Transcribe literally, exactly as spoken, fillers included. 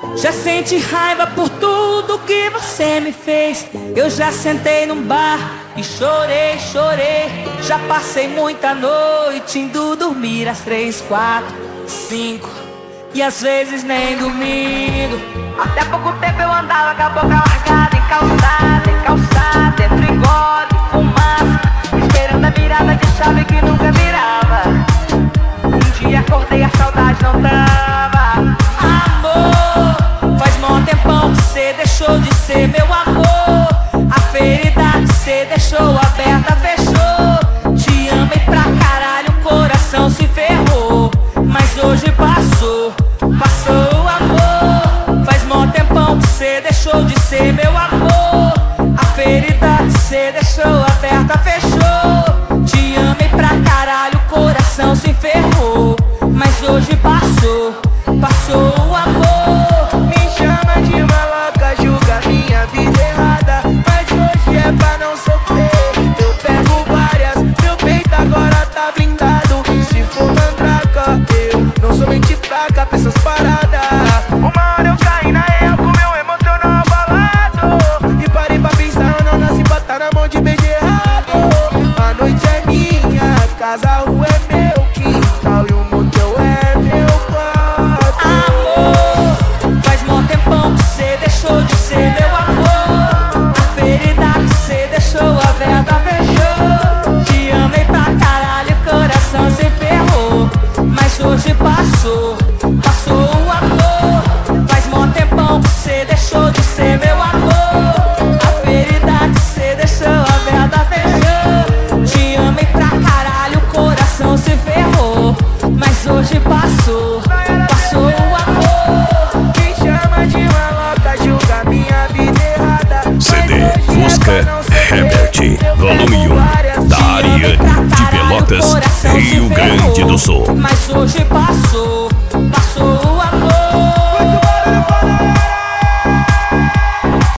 Já senti raiva por tudo que você me fez. Eu já sentei num bar e chorei, chorei. Já passei muita noite indo dormir às três, quatro, cinco e às vezes nem domingo. Até pouco tempo eu andava com a boca largada, encalçada, encalçada, entre gole e fumaça, esperando a virada de chave que nunca virava. Um dia acordei, a saudade não tava. Amor, faz mó tempão que cê deixou de ser meu amor. A ferida que cê deixou aberta fechou. Te amei pra caralho, o coração se ferrou. Mas hoje passou, passou amor. Faz mó tempão que cê deixou de ser meu amor. A ferida que cê deixou aberta fechou. Te amei pra caralho, o coração se ferrou. Mas hoje passou, passou o amor. Me chama de maloca, julga minha vida errada, mas hoje é pra não sofrer. Eu pego várias, meu peito agora tá blindado. Se for mandraca, eu não sou mente fraca pra essas paradas. Uma hora eu caí na real com meu emocional abalado, e parei pra pensar, eu não nasci pra tá na mão de beijo errado. A noite é minha, casa, a rua é meu quintal e o motel é meu quarto. Amor, faz mó tempão que cê deixou de ser meu amor. A ferida que cê deixou aberta fechou. Te amei pra caralho, o coração se ferrou. Mas hoje passou, passou o amor. Faz mó tempão que cê deixou de ser meu amor. A ferida que cê deixou aberta fechou. Te amei pra caralho, o coração se ferrou. Mas hoje passou, passou o amor. Me chama de maloca, julga minha vida errada. C D Fusca Herbert, volume um, da Ariane de Pelotas, Rio Grande do Sul. Mas hoje passou, passou